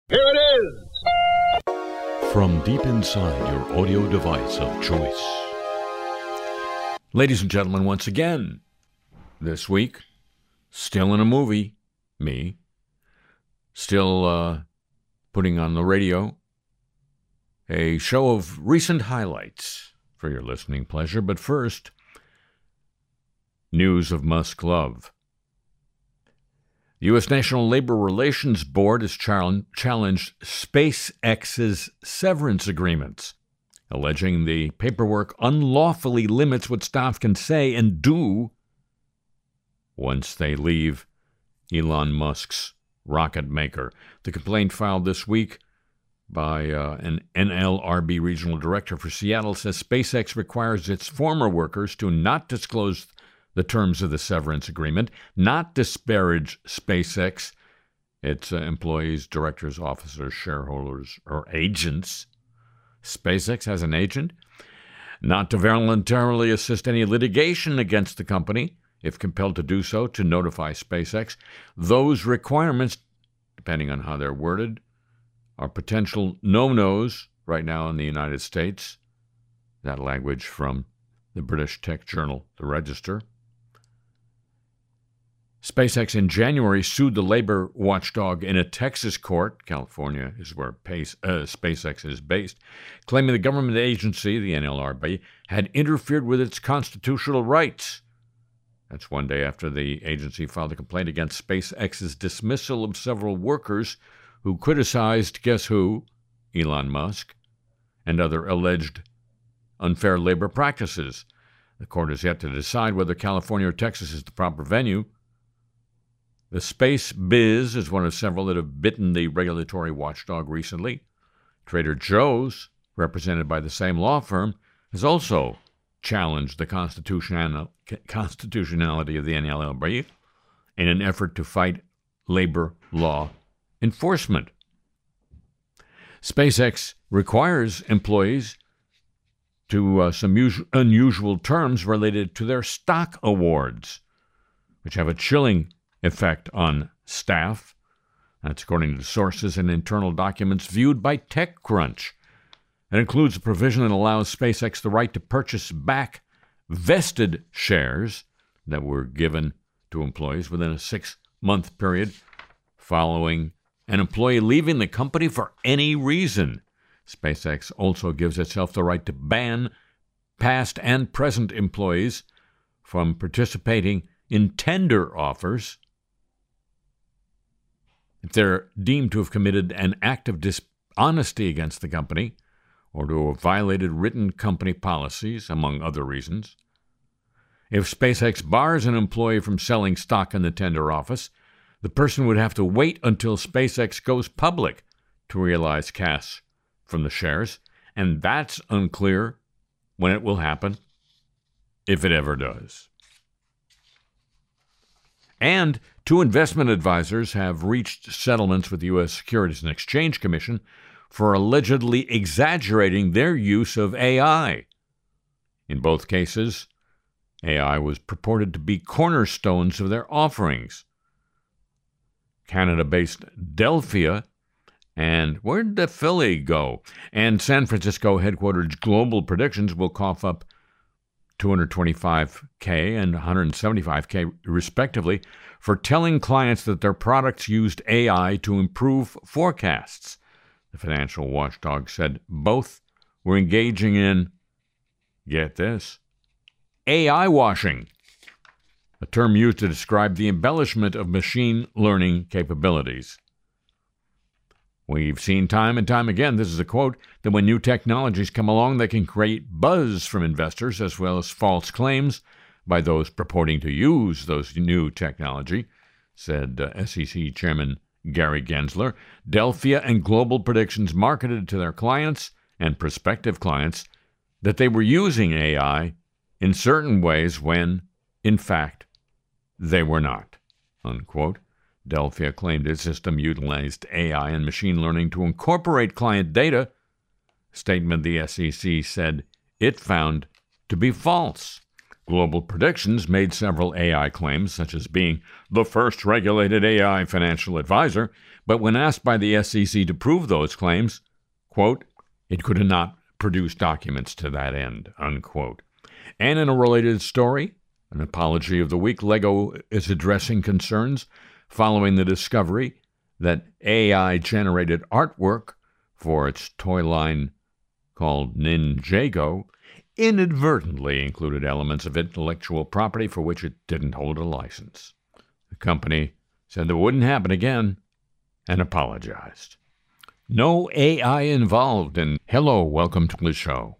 Here it is! From deep inside your audio device of choice. Ladies and gentlemen, once again, this week, still in a movie, me, still putting on the radio a show of recent highlights for your listening pleasure. But first, news of Musk love. The U.S. National Labor Relations Board has challenged SpaceX's severance agreements, alleging the paperwork unlawfully limits what staff can say and do once they leave Elon Musk's rocket maker. The complaint filed this week by an NLRB regional director for Seattle says SpaceX requires its former workers to not disclose the terms of the severance agreement, not disparage SpaceX, its employees, directors, officers, shareholders, or agents. SpaceX has an agent. Not to voluntarily assist any litigation against the company, if compelled to do so, to notify SpaceX. Those requirements, depending on how they're worded, are potential no-nos right now in the United States. That language from the British tech journal, The Register. SpaceX in January sued the labor watchdog in a Texas court. California is where SpaceX is based, claiming the government agency, the NLRB, had interfered with its constitutional rights. That's one day after the agency filed a complaint against SpaceX's dismissal of several workers who criticized, guess who? Elon Musk, and other alleged unfair labor practices. The court has yet to decide whether California or Texas is the proper venue. The Space Biz is one of several that have bitten the regulatory watchdog recently. Trader Joe's, represented by the same law firm, has also challenged the constitutionality of the NLRB in an effort to fight labor law enforcement. SpaceX requires employees to some unusual terms related to their stock awards, which have a chilling effect on staff. That's according to sources and internal documents viewed by TechCrunch. It includes a provision that allows SpaceX the right to purchase back vested shares that were given to employees within a 6-month period following an employee leaving the company for any reason. SpaceX also gives itself the right to ban past and present employees from participating in tender offers if they're deemed to have committed an act of dishonesty against the company or to have violated written company policies, among other reasons. If SpaceX bars an employee from selling stock in the tender office, the person would have to wait until SpaceX goes public to realize cash from the shares, and that's unclear when it will happen, if it ever does. And 2 investment advisors have reached settlements with the U.S. Securities and Exchange Commission for allegedly exaggerating their use of AI. In both cases, AI was purported to be cornerstones of their offerings. Canada-based Delphia and where'd the Philly go? And San Francisco headquartered Global Predictions will cough up $225K and $175K, respectively, for telling clients that their products used AI to improve forecasts. The financial watchdog said both were engaging in, get this, AI washing, a term used to describe the embellishment of machine learning capabilities. We've seen time and time again, this is a quote, that when new technologies come along, they can create buzz from investors as well as false claims by those purporting to use those new technology, said SEC Chairman Gary Gensler. Delphia and Global Predictions marketed to their clients and prospective clients that they were using AI in certain ways when, in fact, they were not, unquote. Delphia claimed its system utilized AI and machine learning to incorporate client data, a statement the SEC said it found to be false. Global Predictions made several AI claims, such as being the first regulated AI financial advisor, but when asked by the SEC to prove those claims, quote, it could not produce documents to that end, unquote. And in a related story, an apology of the week, Lego is addressing concerns following the discovery that AI-generated artwork for its toy line called Ninjago inadvertently included elements of intellectual property for which it didn't hold a license. The company said that wouldn't happen again and apologized. No AI involved, and hello, welcome to the show.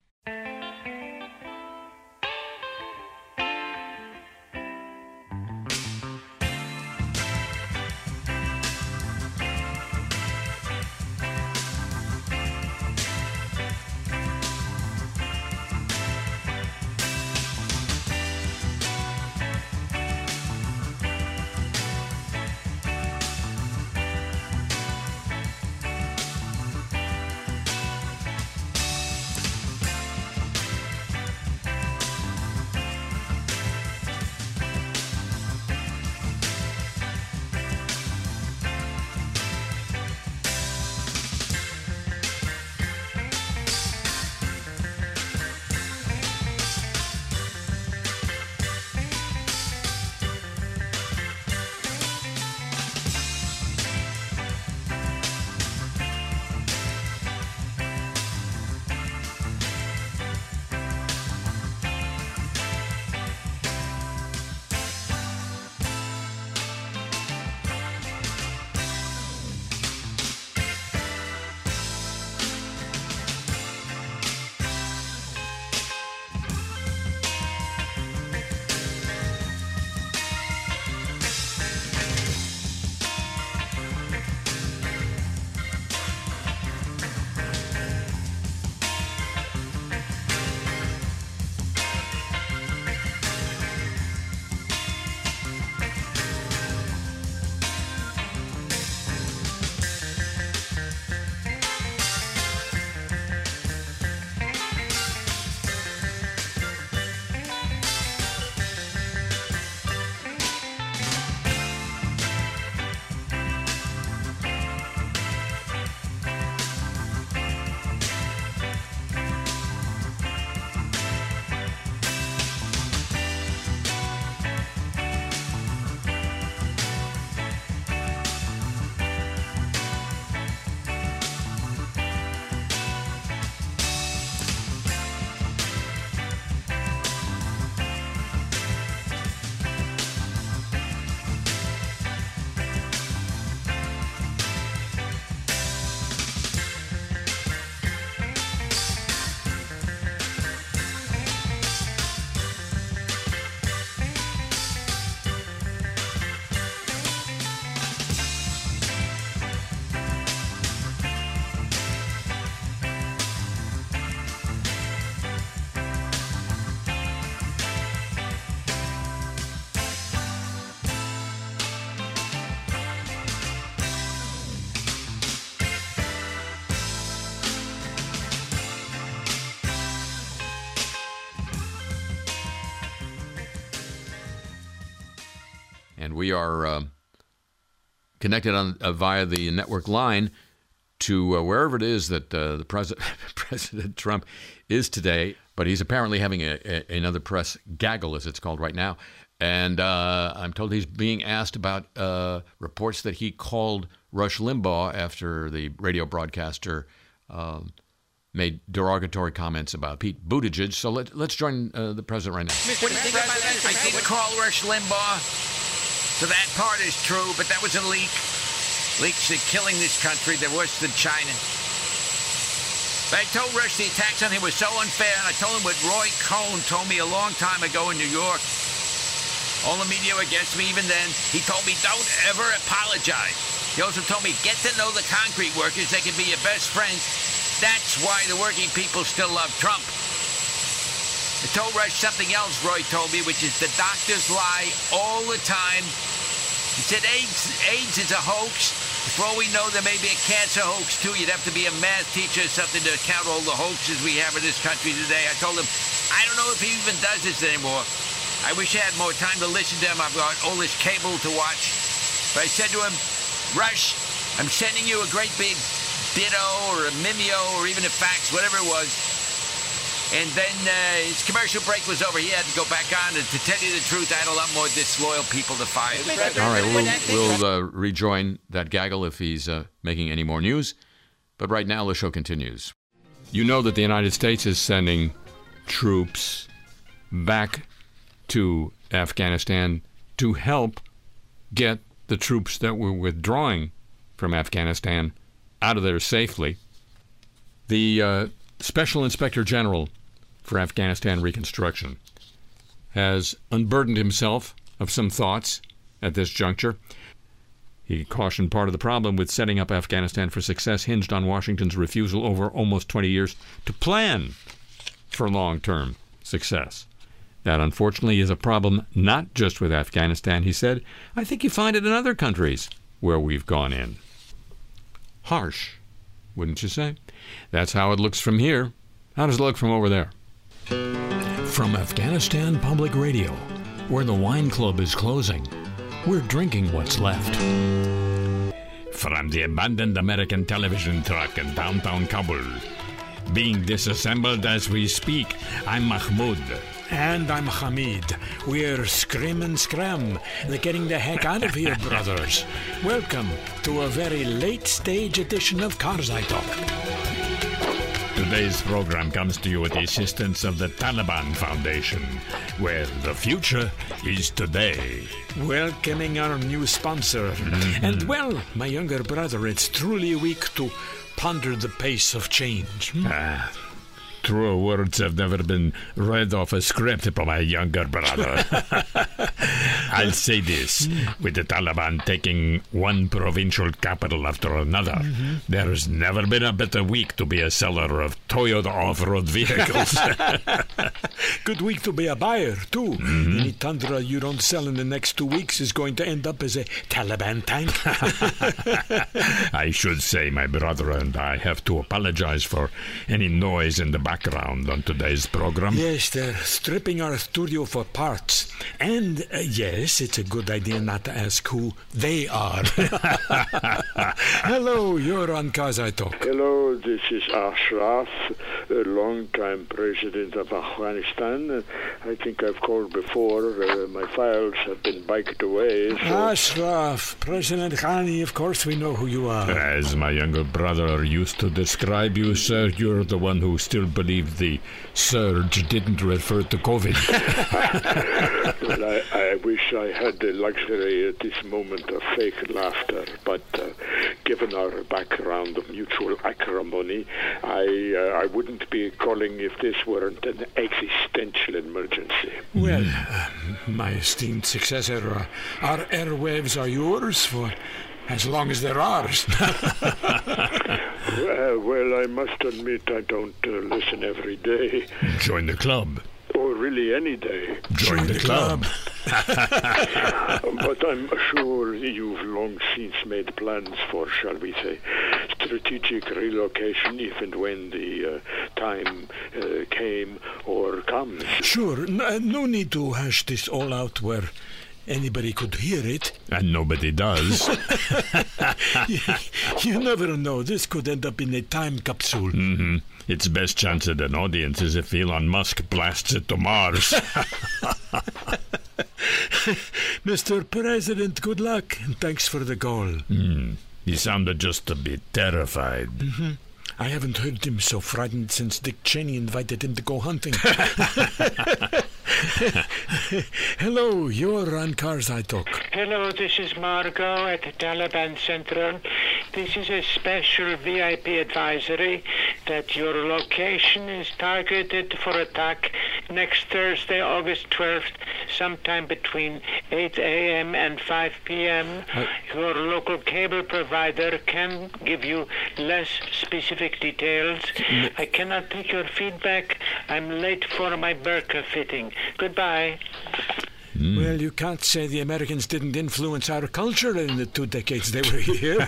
And we are connected on via the network line to wherever it is that the President Trump is today. But he's apparently having another press gaggle, as it's called right now. And I'm told he's being asked about reports that he called Rush Limbaugh after the radio broadcaster made derogatory comments about Pete Buttigieg. So let's join the president right now. Mr. President, I did call Rush Limbaugh. So that part is true, but that was a leak. Leaks are killing this country. They're worse than China. But I told Rush the attacks on him were so unfair, and I told him what Roy Cohn told me a long time ago in New York. All the media were against me even then. He told me, don't ever apologize. He also told me, get to know the concrete workers. They can be your best friends. That's why the working people still love Trump. I told Rush something else Roy told me, which is the doctors lie all the time. He said AIDS is a hoax. For all we know, there may be a cancer hoax, too. You'd have to be a math teacher or something to count all the hoaxes we have in this country today. I told him, I don't know if he even does this anymore. I wish I had more time to listen to him. I've got all this cable to watch. But I said to him, Rush, I'm sending you a great big ditto or a mimeo or even a fax, whatever it was. And then his commercial break was over. He had to go back on. And to tell you the truth, I had a lot more disloyal people to fire. All right, we'll rejoin that gaggle if he's making any more news. But right now, the show continues. You know that the United States is sending troops back to Afghanistan to help get the troops that were withdrawing from Afghanistan out of there safely. The Special Inspector General for Afghanistan Reconstruction has unburdened himself of some thoughts at this juncture. He cautioned part of the problem with setting up Afghanistan for success hinged on Washington's refusal over almost 20 years to plan for long-term success. That, unfortunately, is a problem not just with Afghanistan, he said. I think you find it in other countries where we've gone in. Harsh, wouldn't you say? That's how it looks from here. How does it look from over there? From Afghanistan Public Radio, where the wine club is closing, we're drinking what's left. From the abandoned American television truck in downtown Kabul, being disassembled as we speak, I'm Mahmoud. And I'm Hamid. We're Scrim and Scram, getting the heck out of here, brothers. Welcome to a very late-stage edition of Karzai Talk. Today's program comes to you with the assistance of the Taliban Foundation, where the future is today. Welcoming our new sponsor. And, well, my younger brother, it's truly a week to ponder the pace of change. True words have never been read off a script by my younger brother. I'll say this. With the Taliban taking one provincial capital after another, there's never been a better week to be a seller of Toyota off-road vehicles. Good week to be a buyer, too. Any Tundra you don't sell in the next 2 weeks is going to end up as a Taliban tank. I should say my brother and I have to apologize for any noise in the background on today's program. Yes, they're stripping our studio for parts. And, yes, it's a good idea not to ask who they are. Hello, you're on Karzai Talk. Hello, this is Ashraf, a long-time president of Afghanistan. I think I've called before. My files have been biked away. So... Ashraf, President Ghani, of course we know who you are. As my younger brother used to describe you, sir, you're the one who still believed the surge didn't refer to COVID. Well, I wish I had the luxury at this moment of fake laughter, but given our background of mutual acrimony, I wouldn't be calling if this weren't an existential emergency. Well, my esteemed successor, our airwaves are yours for as long as they're ours. Well, I must admit I don't listen every day. Join the club. Or really any day. Join the club. But I'm sure you've long since made plans for, shall we say, strategic relocation if and when the time came or comes. Sure. No need to hash this all out where anybody could hear it. And nobody does. You never know. This could end up in a time capsule. Its best chance at an audience is if Elon Musk blasts it to Mars. Mr. President, good luck, and thanks for the call. He sounded just a bit terrified. I haven't heard him so frightened since Dick Cheney invited him to go hunting. Hello, you're on Karzai Talk. Hello, this is Margot at the Taliban Central. This is a special VIP advisory that your location is targeted for attack next Thursday, August 12th, sometime between 8 a.m. and 5 p.m. Your local cable provider can give you less specific details. I cannot take your feedback. I'm late for my burqa fitting. Goodbye. Well, you can't say the Americans didn't influence our culture in the 2 decades they were here.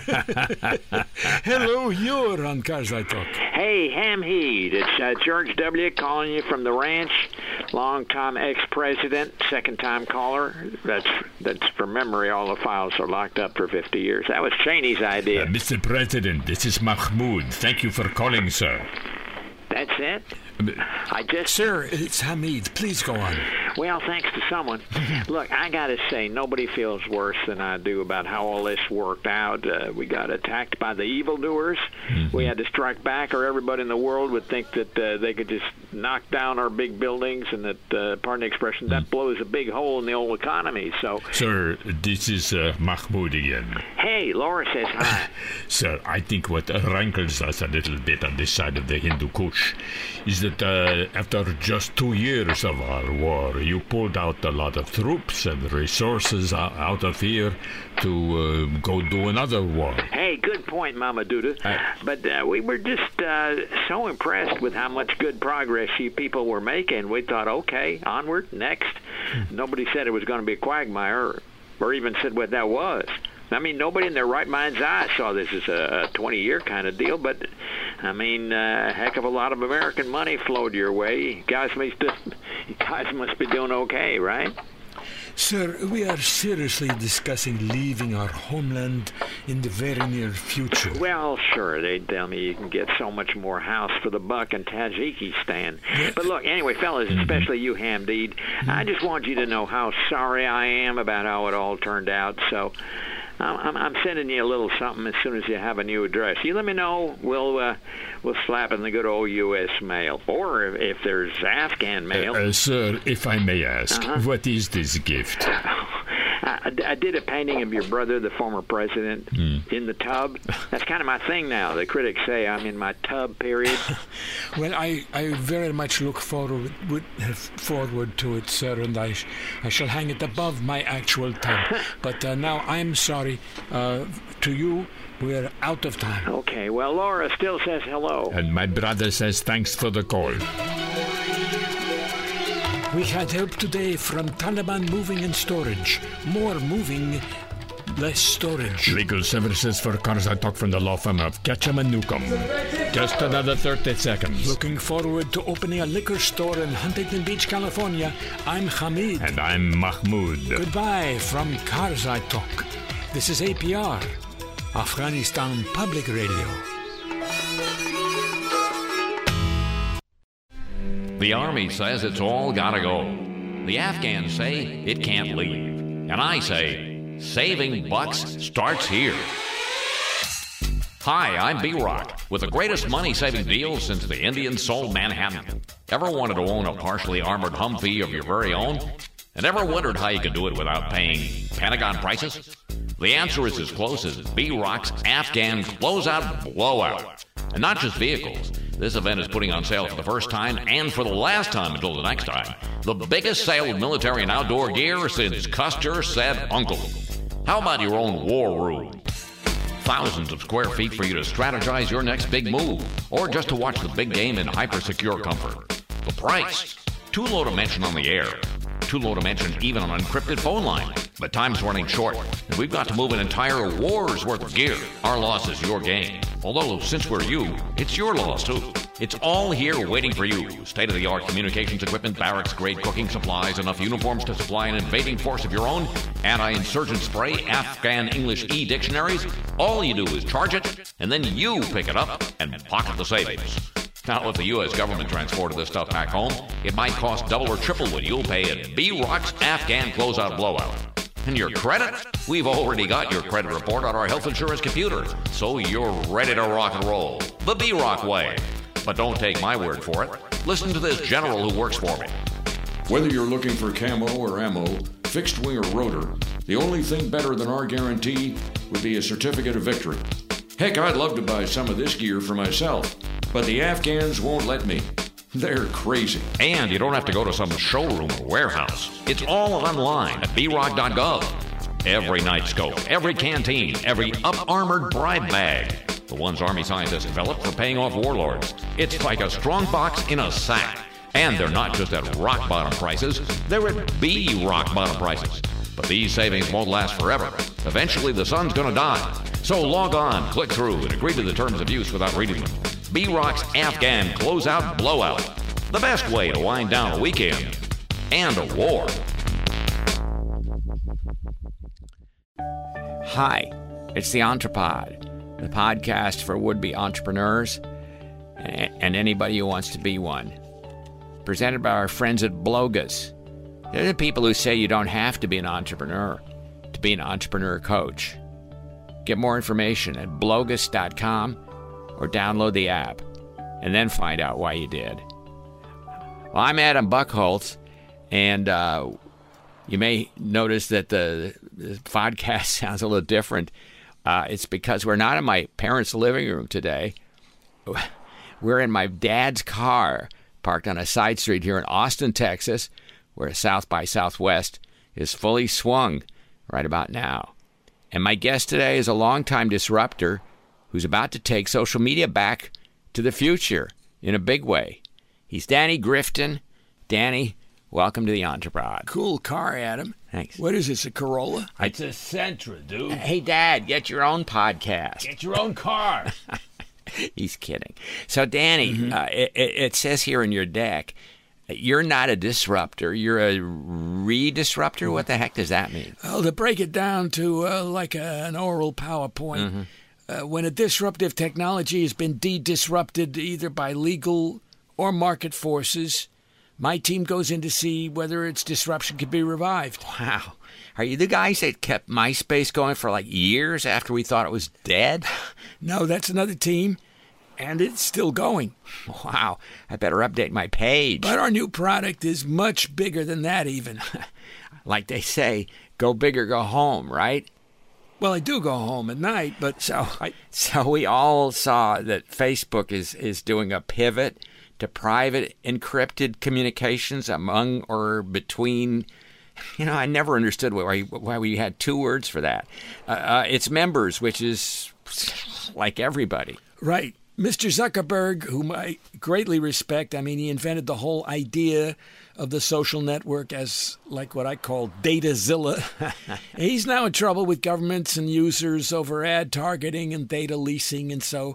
Hello, you're on Cars I Talk. Hey, Hamheed, it's George W. calling you from the ranch. Long-time ex-president, second-time caller. That's from memory. All the files are locked up for 50 years. That was Cheney's idea. Mr. President, this is Mahmoud. Thank you for calling, sir. That's it? Sir, it's Hamid. Please go on. Well, thanks to someone. Look, I got to say, nobody feels worse than I do about how all this worked out. We got attacked by the evildoers. We had to strike back, or everybody in the world would think that they could just knock down our big buildings, and that, pardon the expression, that blows a big hole in the old economy. So, Sir, this is Mahmoud again. Hey, Laura says hi. Sir, I think what rankles us a little bit on this side of the Hindu Kush is that after just 2 years of our war, you pulled out a lot of troops and resources out of here to go do another war. Hey, good point, Mama Duda. But we were just so impressed with how much good progress you people were making. We thought, okay, onward, next. Nobody said it was going to be a quagmire or even said what that was. I mean, nobody in their right mind's eye saw this as a 20-year kind of deal, but, I mean, a heck of a lot of American money flowed your way. You guys must be doing okay, right? Sir, we are seriously discussing leaving our homeland in the very near future. Well, sure, they tell me you can get so much more house for the buck in Tajikistan. But look, anyway, fellas, especially you, Hamdeed, I just want you to know how sorry I am about how it all turned out, so I'm sending you a little something as soon as you have a new address. You let me know. We'll slap in the good old U.S. mail. Or if there's Afghan mail. Sir, if I may ask, what is this gift? I did a painting of your brother, the former president, in the tub. That's kind of my thing now. The critics say I'm in my tub period. Well, I very much look forward to it, sir, and I shall hang it above my actual tub. But now I'm sorry. To you, we're out of time. Okay, well, Laura still says hello. And my brother says thanks for the call. We had help today from Taliban Moving and Storage. More moving, less storage. Legal services for Cars I Talk from the law firm of Ketchum and Newcomb. Just another 30 seconds. Looking forward to opening a liquor store in Huntington Beach, California. I'm Hamid. And I'm Mahmoud. Goodbye from Cars I Talk. This is APR, Afghanistan Public Radio. The Army says it's all gotta go. The Afghans say it can't leave. And I say, saving bucks starts here. Hi, I'm B-Rock, with the greatest money-saving deals since the Indians sold Manhattan. Ever wanted to own a partially armored Humvee of your very own? And ever wondered how you could do it without paying Pentagon prices? The answer is as close as B-Rock's Afghan Closeout Blowout. And not just vehicles. This event is putting on sale for the first time and for the last time until the next time. The biggest sale of military and outdoor gear since Custer said uncle. How about your own war room? Thousands of square feet for you to strategize your next big move, or just to watch the big game in hyper-secure comfort. The price, too low to mention on the air. Too low to mention even on an encrypted phone line. But time's running short, and we've got to move an entire war's worth of gear. Our loss is your gain. Although, since we're you, it's your loss, too. It's all here waiting for you. State-of-the-art communications equipment, barracks-grade cooking supplies, enough uniforms to supply an invading force of your own, anti-insurgent spray, Afghan English e-dictionaries. All you do is charge it, and then you pick it up and pocket the savings. Now, if the U.S. government transported this stuff back home, it might cost double or triple what you'll pay at B-Rock's Afghan Closeout Blowout. And your credit? We've already got your credit report on our health insurance computer, so you're ready to rock and roll. The B-Rock way. But don't take my word for it. Listen to this general who works for me. Whether you're looking for camo or ammo, fixed wing or rotor, the only thing better than our guarantee would be a certificate of victory. Heck, I'd love to buy some of this gear for myself, but the Afghans won't let me. They're crazy. And you don't have to go to some showroom or warehouse. It's all online at brock.gov. Every night scope, every canteen, every up-armored bribe bag. The ones Army scientists developed for paying off warlords. It's like a strong box in a sack. And they're not just at rock bottom prices, they're at B rock bottom prices. But these savings won't last forever. Eventually, the sun's going to die. So log on, click through, and agree to the terms of use without reading them. B-Rock's Afghan Closeout Blowout. The best way to wind down a weekend and a war. Hi, it's the Entrepod, the podcast for would-be entrepreneurs and anybody who wants to be one. Presented by our friends at Blogus. They're the people who say you don't have to be an entrepreneur to be an entrepreneur coach. Get more information at blogus.com or download the app and then find out why you did. Well, I'm Adam Buchholz, and you may notice that the podcast sounds a little different. It's because we're not in my parents' living room today. We're in my dad's car, parked on a side street here in Austin, Texas, where South by Southwest is fully swung right about now. And my guest today is a longtime disruptor who's about to take social media back to the future in a big way. He's Danny Grifton. Danny, welcome to the Entrepod. Cool car, Adam. Thanks. What is this, a Corolla? It's a Sentra, dude. Hey, Dad, get your own podcast. Get your own car. He's kidding. So, Danny, it says here in your deck, you're not a disruptor. You're a re-disruptor. What the heck does that mean? Well, to break it down to an oral PowerPoint, when a disruptive technology has been de-disrupted either by legal or market forces, my team goes in to see whether its disruption can be revived. Wow. Are you the guys that kept MySpace going for like years after we thought it was dead? No, that's another team, and it's still going. Wow. I better update my page. But our new product is much bigger than that even. Like they say, go big or go home, right? Well, I do go home at night, but So we all saw that Facebook is doing a pivot to private encrypted communications among or between. You know, I never understood why we had two words for that. Its members, which is like everybody. Right. Mr. Zuckerberg, whom I greatly respect, I mean, he invented the whole idea of the social network as like what I call Datazilla. He's now in trouble with governments and users over ad targeting and data leasing. And so,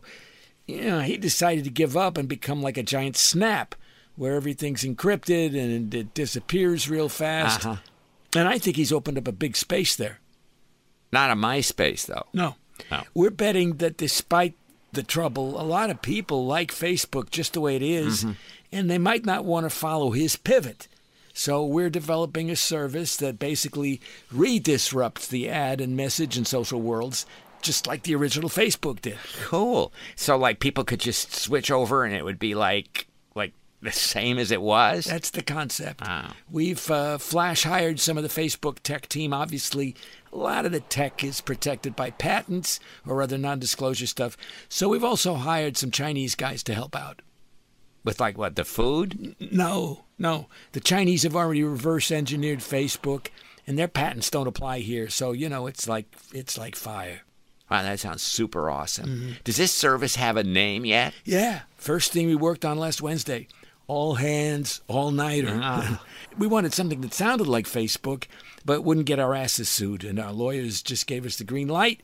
he decided to give up and become like a giant Snap, where everything's encrypted and it disappears real fast. And I think he's opened up a big space there. Not a MySpace, though. No. We're betting that despite the trouble, a lot of people like Facebook just the way it is, and they might not want to follow his pivot. So we're developing a service that basically re-disrupts the ad and message and social worlds, just like the original Facebook did. Cool. So, like, people could just switch over and it would be like the same as it was? That's the concept. Oh. We've flash hired some of the Facebook tech team. Obviously, a lot of the tech is protected by patents or other non-disclosure stuff. So we've also hired some Chinese guys to help out. With like what, the food? No. The Chinese have already reverse engineered Facebook, and their patents don't apply here. So, it's like fire. Wow, that sounds super awesome. Does this service have a name yet? Yeah. First thing we worked on last Wednesday. All hands, all-nighter. We wanted something that sounded like Facebook, but wouldn't get our asses sued, and our lawyers just gave us the green light.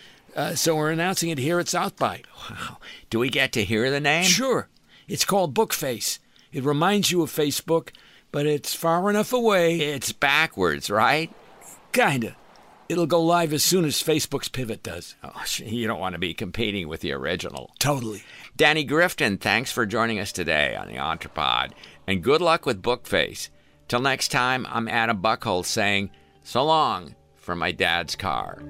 So we're announcing it here at South by. Wow. Do we get to hear the name? Sure. It's called Bookface. It reminds you of Facebook, but it's far enough away. It's backwards, right? Kinda. It'll go live as soon as Facebook's pivot does. Oh, you don't want to be competing with the original. Totally. Danny Grifton, thanks for joining us today on the Entrepod, and good luck with Bookface. Till next time, I'm Adam Buchholz saying so long from my dad's car.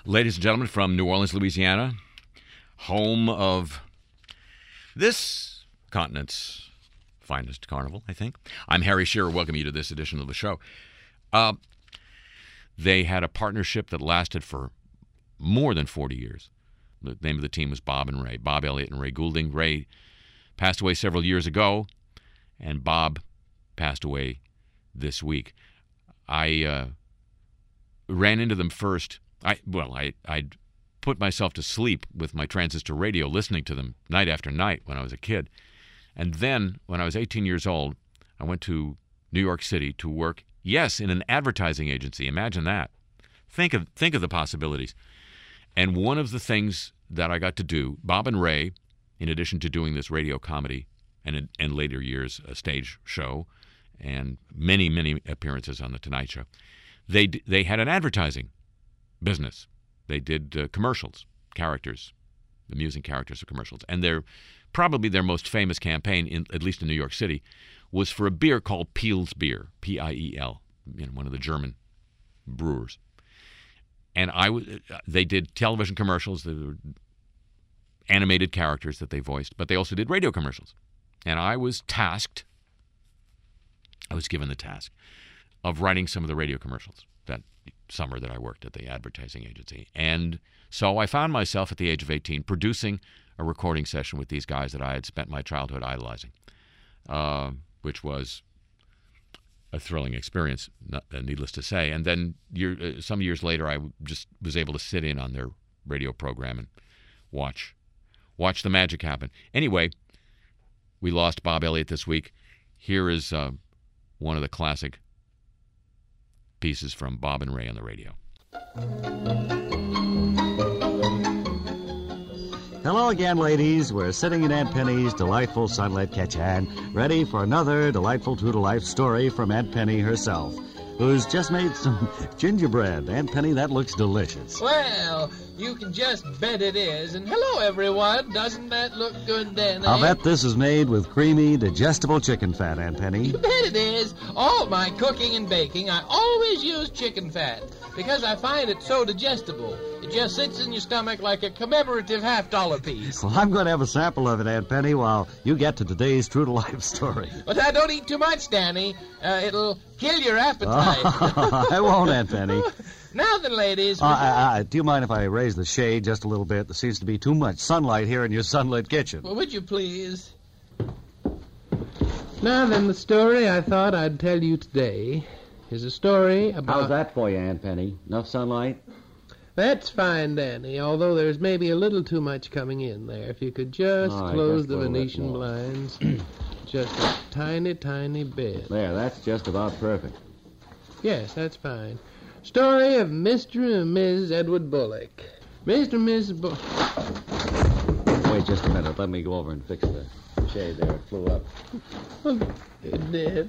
Ladies and gentlemen, from New Orleans, Louisiana, home of this continent's finest carnival, I think. I'm Harry Shearer. Welcome you to this edition of the show. They had a partnership that lasted for more than 40 years. The name of the team was Bob and Ray, Bob Elliott and Ray Goulding. Ray passed away several years ago, and Bob passed away this week. I ran into them first. I'd put myself to sleep with my transistor radio listening to them night after night when I was a kid. And then, when I was 18 years old, I went to New York City to work, yes, in an advertising agency. Imagine that. Think of the possibilities. And one of the things that I got to do, Bob and Ray, in addition to doing this radio comedy and in later years a stage show and many, many appearances on The Tonight Show, they had an advertising business. They did commercials, characters, amusing characters of commercials. And probably their most famous campaign, at least in New York City, was for a beer called Piel's Beer, P-I-E-L, one of the German brewers. And they did television commercials. They were animated characters that they voiced, but they also did radio commercials. And I was given the task of writing some of the radio commercials that summer that I worked at the advertising agency. And so I found myself at the age of 18 producing a recording session with these guys that I had spent my childhood idolizing, which was a thrilling experience, needless to say. And then some years later, I just was able to sit in on their radio program and watch the magic happen. Anyway, we lost Bob Elliott this week. Here is one of the classic pieces from Bob and Ray on the radio. Hello again, ladies. We're sitting in Aunt Penny's delightful sunlit kitchen, ready for another delightful true-to-life story from Aunt Penny herself, who's just made some gingerbread. Aunt Penny, that looks delicious. Well, you can just bet it is. And hello, everyone. Doesn't that look good, Danny? I'll bet this is made with creamy, digestible chicken fat, Aunt Penny. You bet it is. All my cooking and baking, I always use chicken fat because I find it so digestible. It just sits in your stomach like a commemorative $50 piece. Well, I'm going to have a sample of it, Aunt Penny, while you get to today's true-to-life story. But I don't eat too much, Danny. It'll kill your appetite. I won't, Aunt Penny. Now then, ladies. Do you mind if I raise the shade just a little bit? There seems to be too much sunlight here in your sunlit kitchen. Well, would you please? Now then, the story I thought I'd tell you today is a story about... How's that for you, Aunt Penny? Enough sunlight? That's fine, Danny, although there's maybe a little too much coming in there. If you could just close the Venetian blinds just a tiny, tiny bit. There, that's just about perfect. Yes, that's fine. Story of Mr. and Mrs. Edward Bullock. Mr. and Mrs. Bullock... Wait just a minute. Let me go over and fix the shade there. It flew up. It did.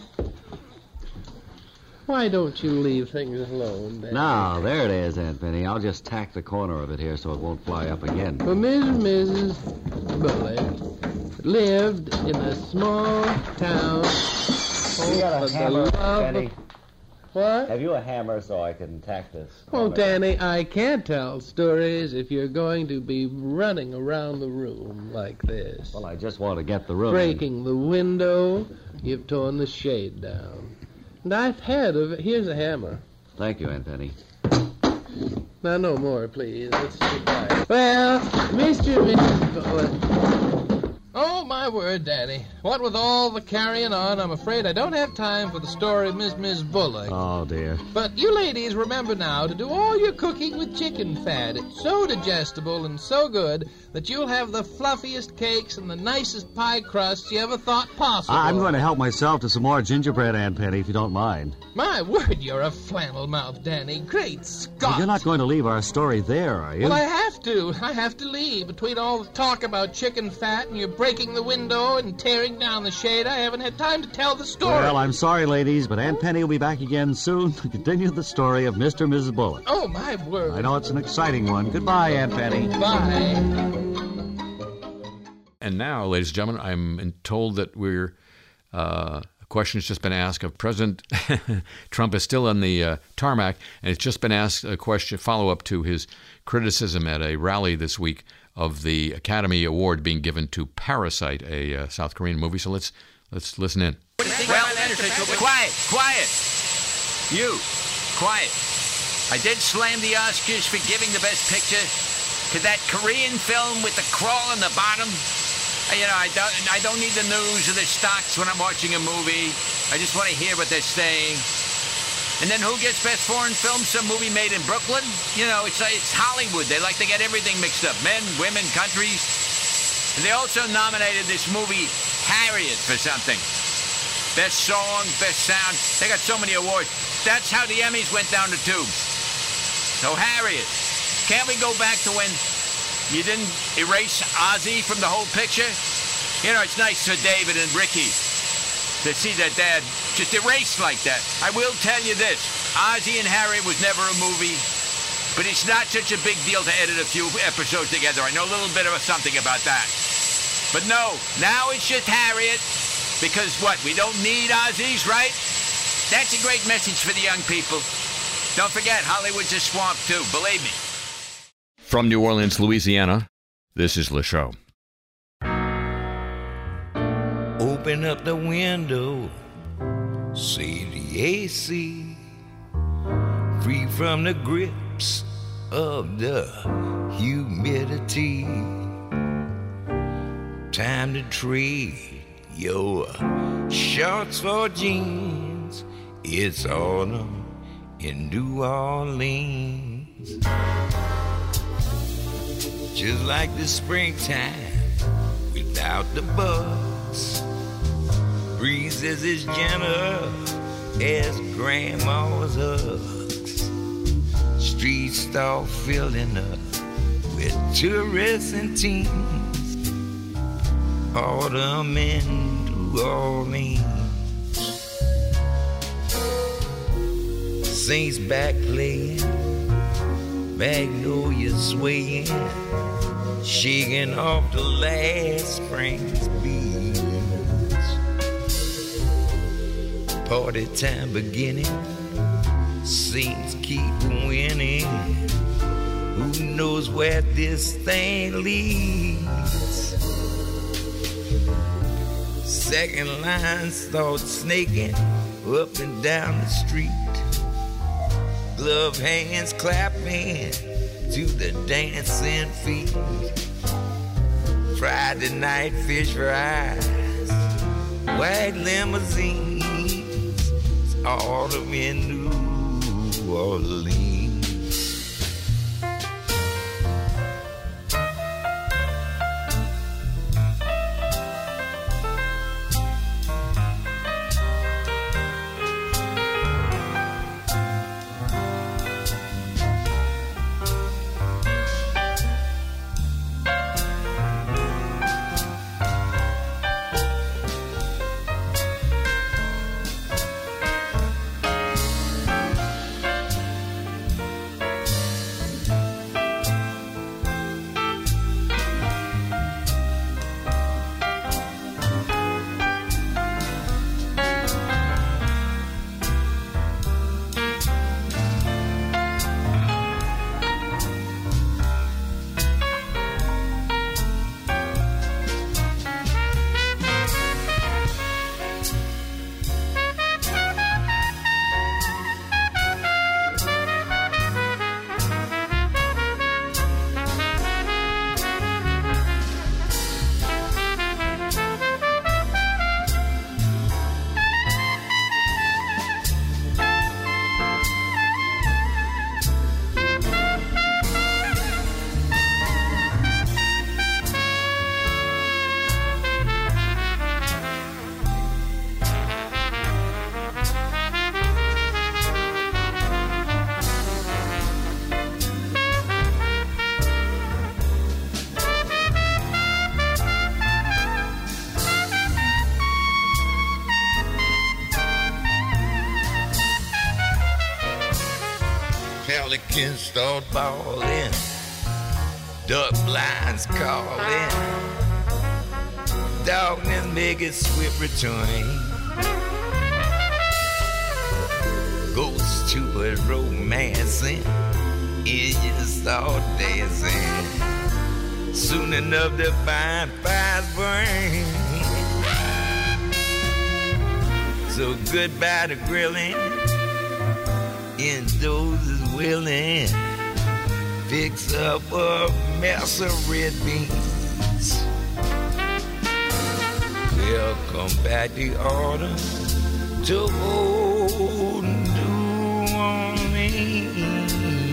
Why don't you leave things alone, Danny? Now, there it is, Aunt Penny. I'll just tack the corner of it here so it won't fly up again. Well, Mr. and Mrs. Bullock lived in a small town... You got a hammer, Penny? What? Have you a hammer so I can tack this? Oh, Danny, I can't tell stories if you're going to be running around the room like this. Well, I just want to get the room. Breaking the window, you've torn the shade down. And I've had here's a hammer. Thank you, Aunt Penny. Now, no more, please. Let's get by. Well, Mr. and Mrs. Bullock... Oh, my word, Danny. What with all the carrying on, I'm afraid I don't have time for the story of Miss Bullock. Oh, dear. But you ladies remember now to do all your cooking with chicken fat. It's so digestible and so good that you'll have the fluffiest cakes and the nicest pie crusts you ever thought possible. I'm going to help myself to some more gingerbread, Aunt Penny, if you don't mind. My word, you're a flannel-mouthed, Danny. Great Scott. Well, you're not going to leave our story there, are you? Well, I have to. I have to leave. Between all the talk about chicken fat and you're breaking the window and tearing down the shade, I haven't had time to tell the story. Well, I'm sorry, ladies, but Aunt Penny will be back again soon to continue the story of Mr. and Mrs. Bullock. Oh, my word. I know it's an exciting one. Goodbye, Aunt Penny. Bye. And now, ladies and gentlemen, I'm told that we're question has just been asked of President Trump is still on the tarmac, and it's just been asked a question, follow-up to his criticism at a rally this week of the Academy Award being given to Parasite, a South Korean movie. So let's listen in. Well, quiet. You, quiet. I did slam the Oscars for giving the Best Picture to that Korean film with the crawl on the bottom. You know, I don't need the news or the stocks when I'm watching a movie. I just want to hear what they're saying. And then who gets Best Foreign Film? Some movie made in Brooklyn? You know, it's Hollywood. They like to get everything mixed up. Men, women, countries. And they also nominated this movie, Harriet, for something. Best song, best sound. They got so many awards. That's how the Emmys went down the tubes. So Harriet, can't we go back to when you didn't erase Ozzy from the whole picture? You know, it's nice for David and Ricky to see that dad just erased like that. I will tell you this. Ozzy and Harriet was never a movie, but it's not such a big deal to edit a few episodes together. I know a little bit of something about that. But no, now it's just Harriet, because what, we don't need Ozzy's, right? That's a great message for the young people. Don't forget, Hollywood's a swamp too, believe me. From New Orleans, Louisiana, this is Le Show. Open up the window, see the AC, free from the grips of the humidity. Time to trade your shorts for jeans. It's autumn in New Orleans. Just like the springtime without the bugs. Breeze is as gentle as grandma's hugs. Streets start filling up with tourists and teens. Autumn in New Orleans. Saints back playing, Magnolia swaying, shaking off the last spring's beams. Party time beginning, Saints keep winning. Who knows where this thing leads? Second line start snaking up and down the street. Glove hands clapping to the dancing feet. Friday night fish fries, white limousines. It's autumn in New Orleans. Pelicans start bawling, duck blinds calling, darkness make its swift return. to a romancing. You just start dancing. Soon enough the fine fires burn. So goodbye to grilling. Indoors is willing. Fix up a mess of red beans. Welcome back the autumn to old New Orleans.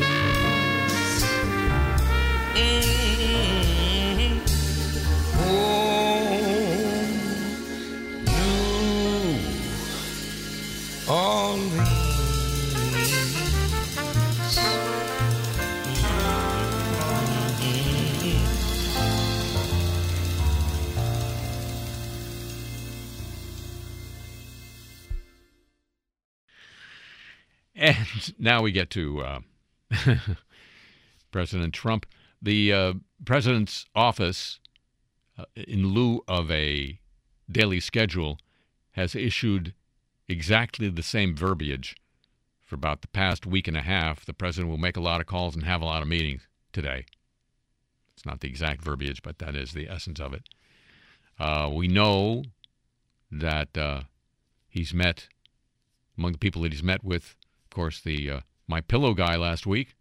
And now we get to President Trump. The president's office, in lieu of a daily schedule, has issued exactly the same verbiage for about the past week and a half. The president will make a lot of calls and have a lot of meetings today. It's not the exact verbiage, but that is the essence of it. We know that he's met, among the people that he's met with, of course, the My Pillow guy last week.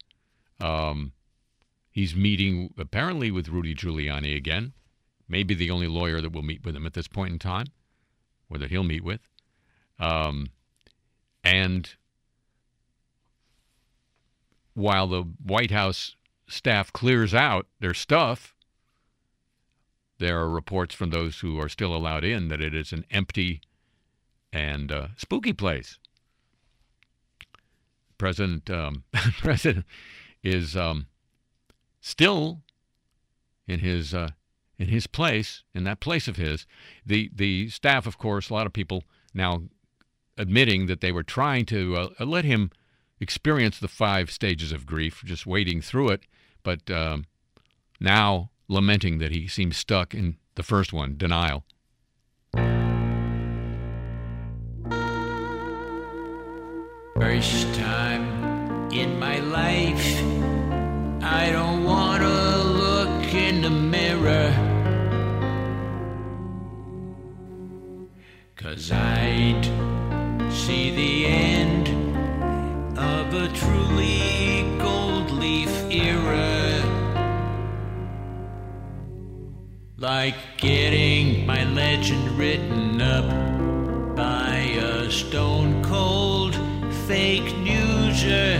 He's meeting apparently with Rudy Giuliani again. Maybe the only lawyer that will meet with him at this point in time, or that he'll meet with. And while the White House staff clears out their stuff, there are reports from those who are still allowed in that it is an empty and spooky place. President is still in his place, in that place of his. The staff, of course, a lot of people now admitting that they were trying to let him experience the 5 stages of grief, just wading through it, but now lamenting that he seems stuck in the first one, denial. First time in my life, I don't want to look in the mirror, 'cause I'd see the end of a truly gold leaf era, like getting my legend written up by a stone-cold fake newser.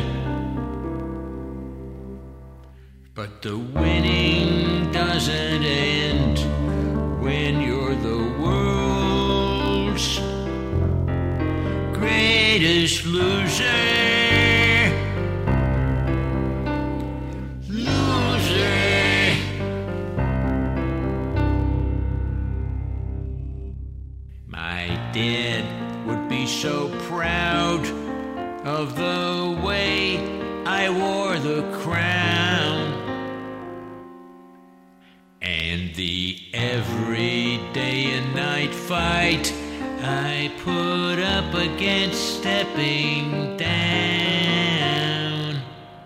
But the winning doesn't end when you're the world's greatest loser. My dad would be so proud of the way I wore the crown, and the every day and night fight I put up against stepping down.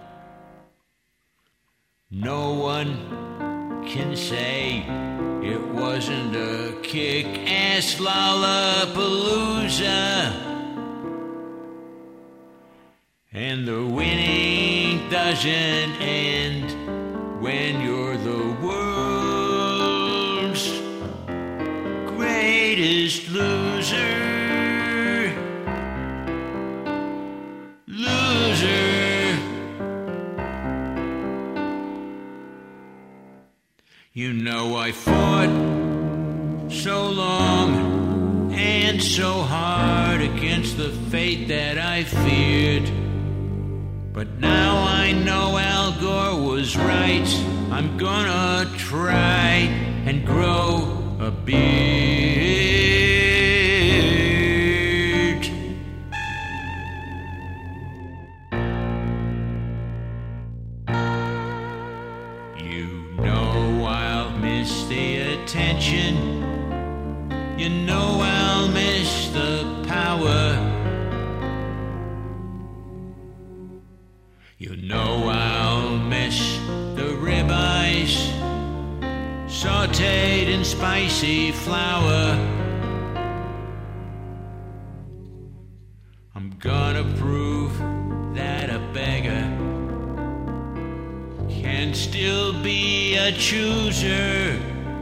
No one can say it wasn't a kick-ass Lollapalooza, and the winning doesn't end when you're the world's greatest loser. You know I fought so long and so hard against the fate that I feared. But now I know Al Gore was right. I'm gonna try and grow a beard. You know I'll miss the attention. You know I'll miss the power. You know I'll miss the ribeyes, sautéed in spicy flour. I'm gonna prove that a beggar can still be a chooser.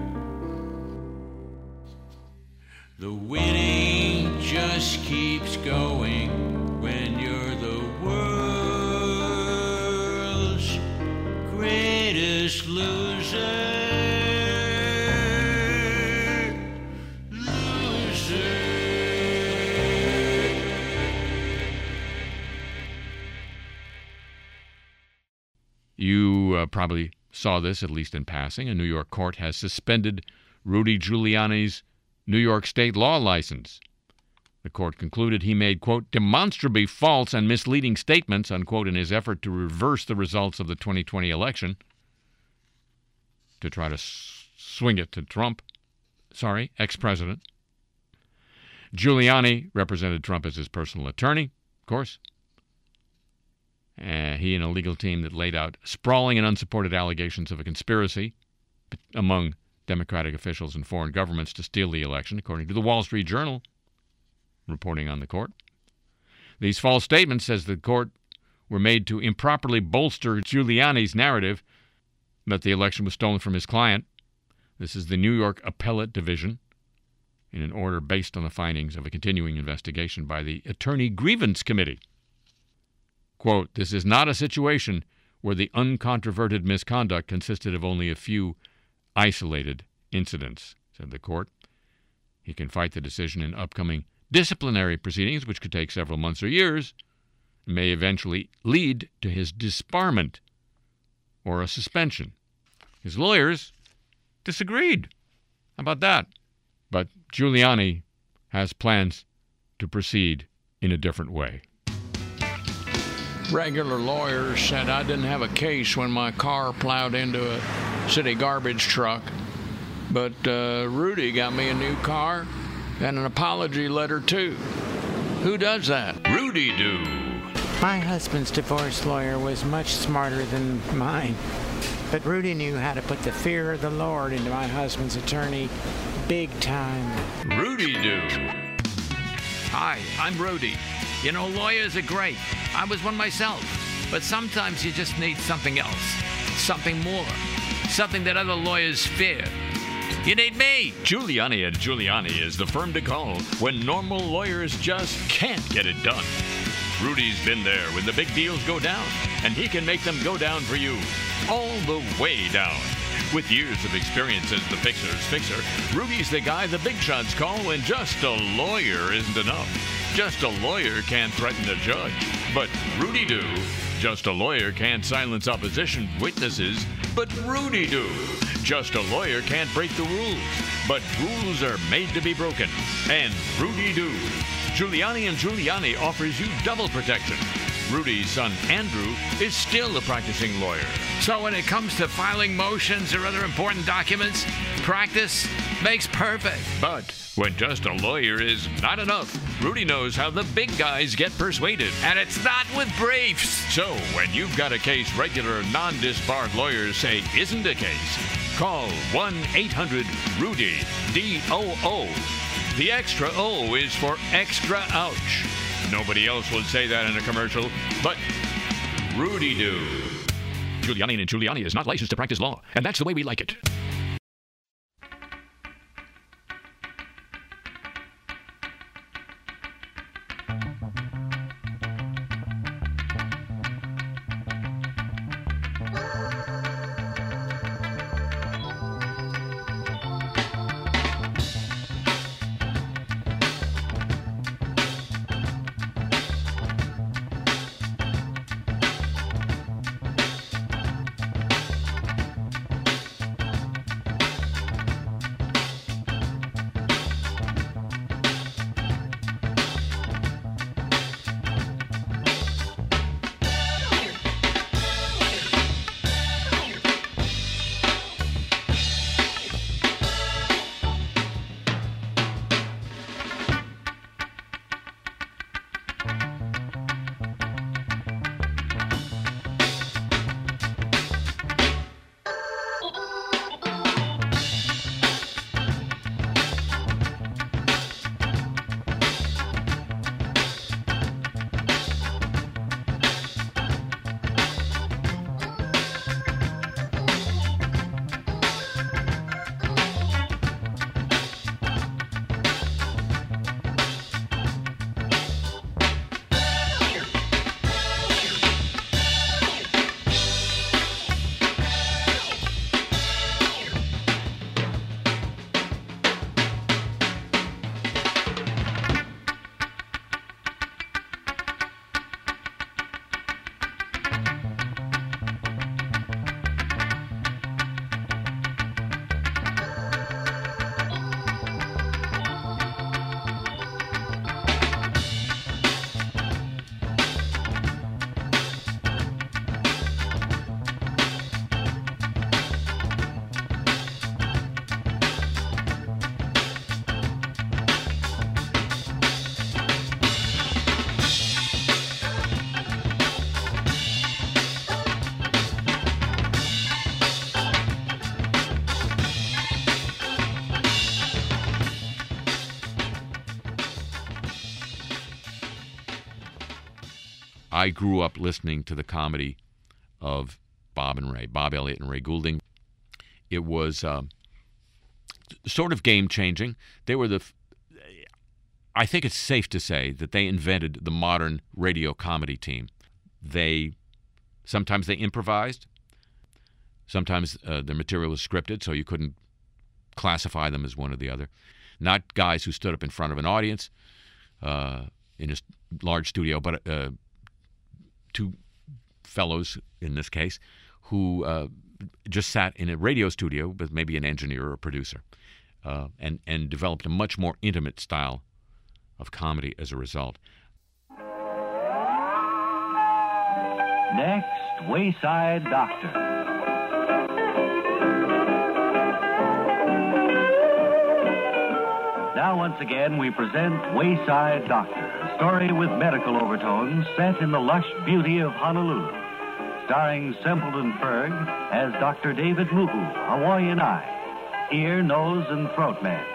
The winning just keeps going when you're the world's greatest loser. You probably saw this, at least in passing. A New York court has suspended Rudy Giuliani's New York State law license. The court concluded he made, quote, demonstrably false and misleading statements, unquote, in his effort to reverse the results of the 2020 election, to try to swing it to Trump. Ex-president. Giuliani represented Trump as his personal attorney, of course. He and a legal team that laid out sprawling and unsupported allegations of a conspiracy among Democratic officials and foreign governments to steal the election, according to the Wall Street Journal, reporting on the court. These false statements, says the court, were made to improperly bolster Giuliani's narrative that the election was stolen from his client. This is the New York Appellate Division, in an order based on the findings of a continuing investigation by the Attorney Grievance Committee. Quote, this is not a situation where the uncontroverted misconduct consisted of only a few isolated incidents, said the court. He can fight the decision in upcoming disciplinary proceedings, which could take several months or years, and may eventually lead to his disbarment or a suspension. His lawyers disagreed. How about that? But Giuliani has plans to proceed in a different way. Regular lawyers said I didn't have a case when my car plowed into a city garbage truck. But Rudy got me a new car and an apology letter, too. Who does that? Rudy do. My husband's divorce lawyer was much smarter than mine. But Rudy knew how to put the fear of the Lord into my husband's attorney big time. Rudy do. Hi, I'm Rudy. You know, lawyers are great. I was one myself. But sometimes you just need something else. Something more. Something that other lawyers fear. You need me. Giuliani & Giuliani is the firm to call when normal lawyers just can't get it done. Rudy's been there when the big deals go down, and he can make them go down for you. All the way down. With years of experience as the fixer's fixer, Rudy's the guy the big shots call when just a lawyer isn't enough. Just a lawyer can't threaten a judge, but Rudy do. Just a lawyer can't silence opposition witnesses, but Rudy do. Just a lawyer can't break the rules, but rules are made to be broken, and Rudy do. Giuliani & Giuliani offers you double protection. Rudy's son, Andrew, is still a practicing lawyer. So when it comes to filing motions or other important documents, practice makes perfect. But when just a lawyer is not enough, Rudy knows how the big guys get persuaded. And it's not with briefs. So when you've got a case regular non-disbarred lawyers say isn't a case, call 1-800-RUDY, D-O-O. The extra O is for extra ouch. Nobody else would say that in a commercial, but Rudy do. Giuliani & Giuliani is not licensed to practice law, and that's the way we like it. I grew up listening to the comedy of Bob Elliott and Ray Goulding. It was sort of game-changing. They were I think it's safe to say that they invented the modern radio comedy team. Sometimes they improvised. Sometimes the material was scripted, so you couldn't classify them as one or the other. Not guys who stood up in front of an audience in a large studio, but two fellows, in this case, who just sat in a radio studio with maybe an engineer or a producer and developed a much more intimate style of comedy as a result. Next, Wayside Doctor. Now, once again, we present Wayside Doctor, a story with medical overtones set in the lush beauty of Honolulu, starring Simpleton Ferg as Dr. David Mu'u, Hawaiian Eye, ear, nose, and throat man.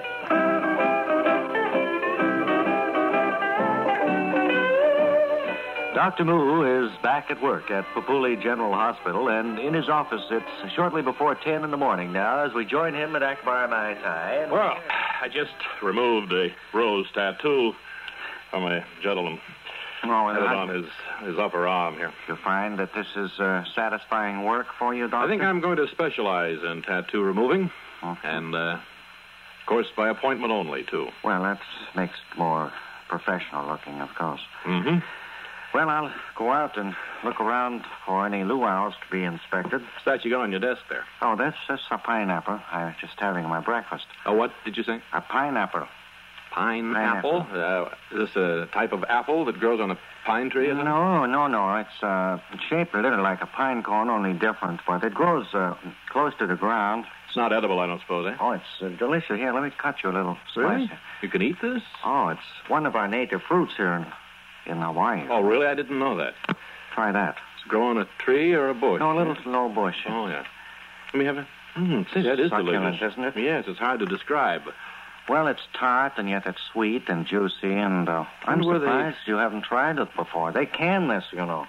Dr. Mu'u is back at work at Papuli General Hospital, and in his office it's shortly before 10 in the morning now as we join him at Akbar Mai Tai. Well, I just removed a rose tattoo from a gentleman. Oh, Had it on his upper arm here. You find that this is satisfying work for you, Doctor? I think I'm going to specialize in tattoo removing, and, of course, by appointment only, too. Well, that makes it more professional looking, of course. Mm-hmm. Well, I'll go out and look around for any luau's to be inspected. What's that you got on your desk there? Oh, that's a pineapple. I was just having my breakfast. Oh, what did you say? A pineapple. Pineapple? Is this a type of apple that grows on a pine tree, isn't it? No. It's shaped a little like a pine cone, only different, but it grows close to the ground. It's not edible, I don't suppose, eh? Oh, it's delicious. Here, let me cut you a little Really? slice. You can eat this? Oh, it's one of our native fruits here in Hawaii. Oh, really? I didn't know that. Try that. Does it grow on a tree or a bush? No, a little low bush. Oh, yeah. Let me have it. See, that is Succulent, delicious. isn't it? Yes, it's hard to describe. Well, it's tart, and yet it's sweet and juicy, and I'm surprised you haven't tried it before. They can this, you know.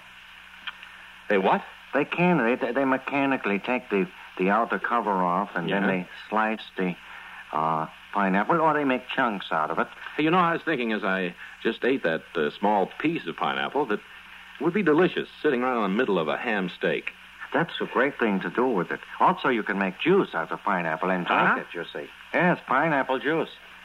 They what? They can. They mechanically take the outer cover off, and then they slice the pineapple, or they make chunks out of it. Hey, you know, I was thinking as I just ate that small piece of pineapple that it would be delicious sitting right in the middle of a ham steak. That's a great thing to do with it. Also, you can make juice out of pineapple and drink it, you see. Yes, pineapple juice.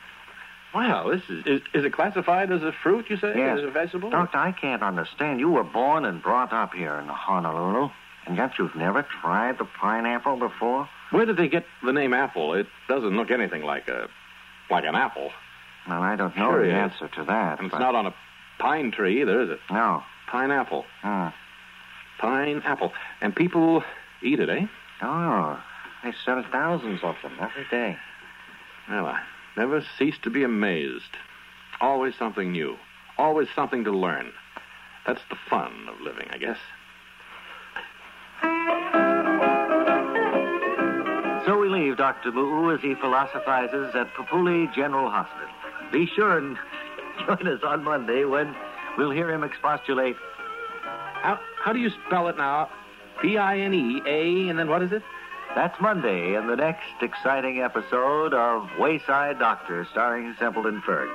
Wow, this is it classified as a fruit, you say? Yes. As a vegetable? Doctor, I can't understand. You were born and brought up here in Honolulu, and yet you've never tried the pineapple before? Where did they get the name apple? It doesn't look anything like an apple. Well, I don't know the answer to that. And it's not on a pine tree either, is it? No. Pineapple. Pineapple. And people eat it, eh? Oh, they sell thousands of them every day. Well, I never cease to be amazed. Always something new. Always something to learn. That's the fun of living, I guess. So we leave Dr. Mu'u as he philosophizes at Papuli General Hospital. Be sure and join us on Monday when we'll hear him expostulate. How do you spell it now? P-I-N-E-A, and then what is it? That's Monday in the next exciting episode of Wayside Doctor, starring Simpleton Ferg.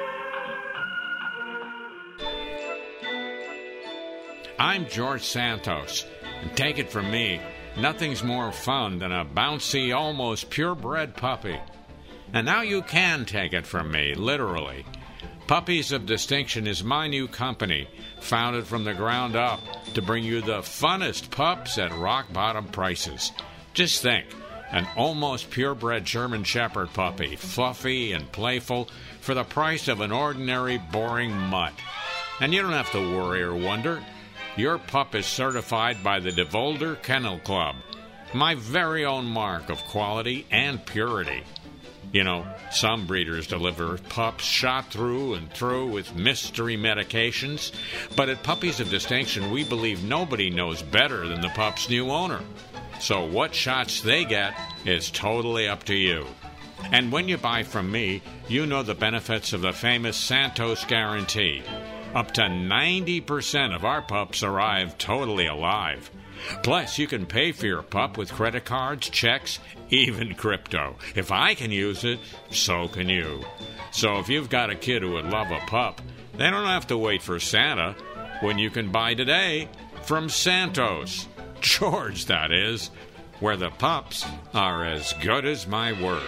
I'm George Santos, and take it from me, nothing's more fun than a bouncy, almost purebred puppy. And now you can take it from me, literally. Puppies of Distinction is my new company, founded from the ground up to bring you the funnest pups at rock-bottom prices. Just think, an almost purebred German Shepherd puppy, fluffy and playful, for the price of an ordinary, boring mutt. And you don't have to worry or wonder. Your pup is certified by the DeVolder Kennel Club, my very own mark of quality and purity. You know, some breeders deliver pups shot through and through with mystery medications, but at Puppies of Distinction, we believe nobody knows better than the pup's new owner. So what shots they get is totally up to you. And when you buy from me, you know the benefits of the famous Santos Guarantee. Up to 90% of our pups arrive totally alive. Plus, you can pay for your pup with credit cards, checks, even crypto. If I can use it, so can you. So if you've got a kid who would love a pup, they don't have to wait for Santa when you can buy today from Santos. George, that is, where the pups are as good as my word.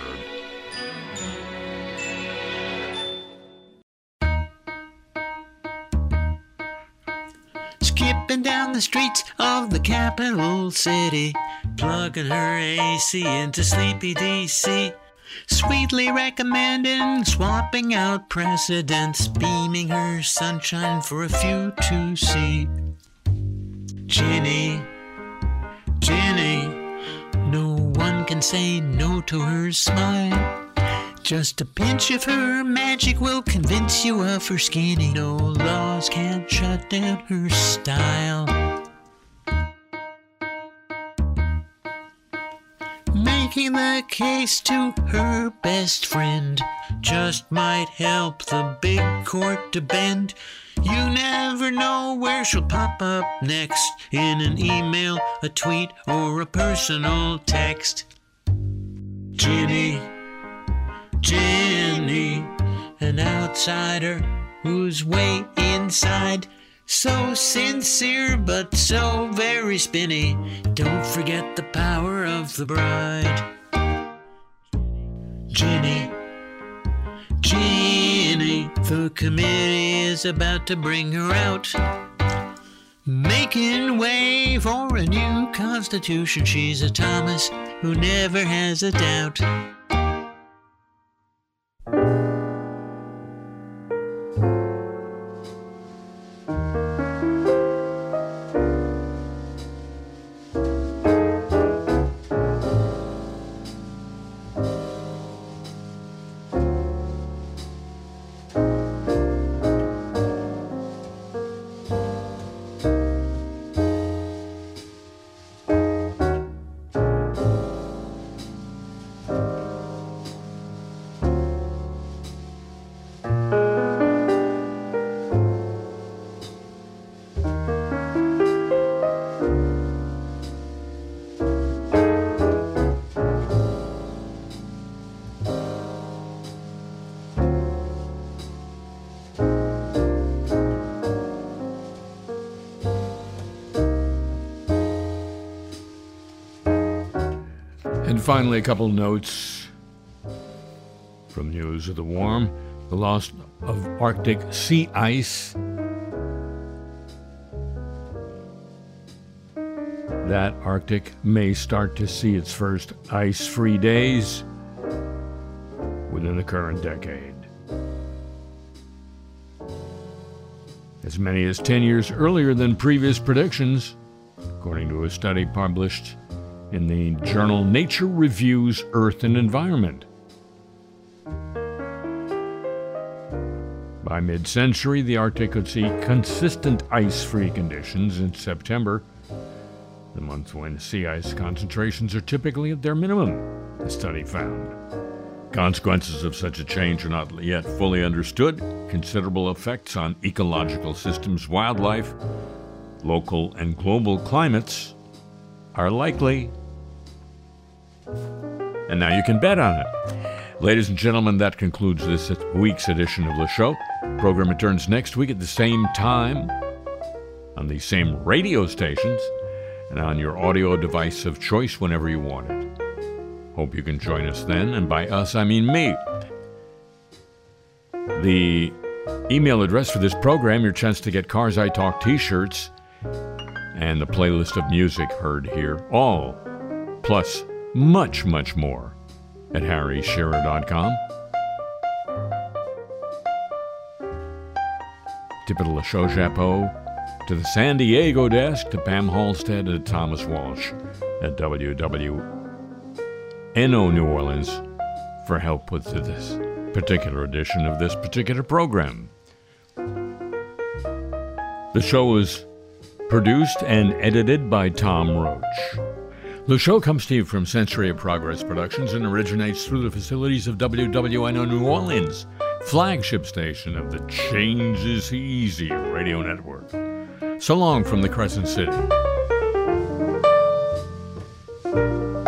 Skipping down the streets of the capital city, plugging her AC into sleepy DC, sweetly recommending swapping out precedents, beaming her sunshine for a few to see. Ginny, Ginny, no one can say no to her smile. Just a pinch of her magic will convince you of her skinny. No laws can't shut down her style. Making the case to her best friend just might help the big court to bend. You never know where she'll pop up next, in an email, a tweet, or a personal text. Ginny, Ginny, an outsider who's way inside, so sincere but so very spinny. Don't forget the power of the bride. Ginny, Ginny, the committee is about to bring her out, making way for a new constitution. She's a Thomas who never has a doubt. And finally, a couple notes from News of the Warm. The loss of Arctic sea ice. That Arctic may start to see its first ice-free days within the current decade. As many as 10 years earlier than previous predictions, according to a study published in the journal Nature Reviews Earth and Environment. By mid-century, the Arctic could see consistent ice-free conditions in September, the month when sea ice concentrations are typically at their minimum, the study found. Consequences of such a change are not yet fully understood. Considerable effects on ecological systems, wildlife, local and global climates are likely. And now you can bet on it. Ladies and gentlemen, that concludes this week's edition of the show. Program returns next week at the same time, on the same radio stations, and on your audio device of choice whenever you want it. Hope you can join us then, and by us, I mean me. The email address for this program, your chance to get Cars I Talk t-shirts, and the playlist of music heard here, all, plus much, much more, at harryshearer.com. Tip of the show chapeau to the San Diego desk, to Pam Halstead and to Thomas Walsh at WWNO New Orleans for help with this particular edition of this particular program. The show is produced and edited by Tom Roach. The show comes to you from Century of Progress Productions and originates through the facilities of WWNO New Orleans, flagship station of the Change is Easy radio network. So long from the Crescent City.